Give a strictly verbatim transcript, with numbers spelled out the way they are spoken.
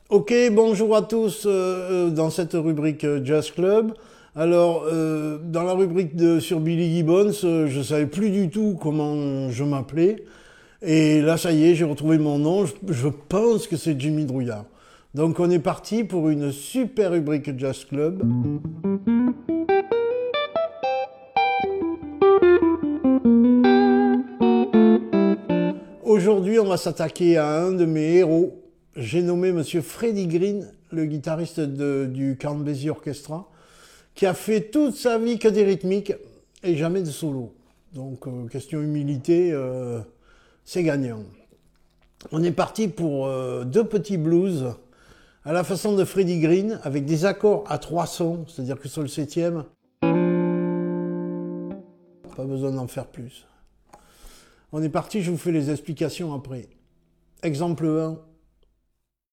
Ok, bonjour à tous euh, dans cette rubrique euh, Jazz Club. Alors, euh, dans la rubrique de, sur Billy Gibbons, euh, je savais plus du tout comment je m'appelais. Et là, ça y est, j'ai retrouvé mon nom. Je, je pense que c'est Jimmy Drouillard. Donc, on est parti pour une super rubrique Jazz Club. Aujourd'hui, on va s'attaquer à un de mes héros. J'ai nommé Monsieur Freddie Green, le guitariste de- du Count Basie Orchestra, qui a fait toute sa vie que des rythmiques et jamais de solo. Donc, euh, question humilité, euh, c'est gagnant. On est parti pour euh, deux petits blues à la façon de Freddie Green, avec des accords à trois sons, c'est-à-dire que sur le septième, pas besoin d'en faire plus. On est parti, je vous fais les explications après. Exemple un.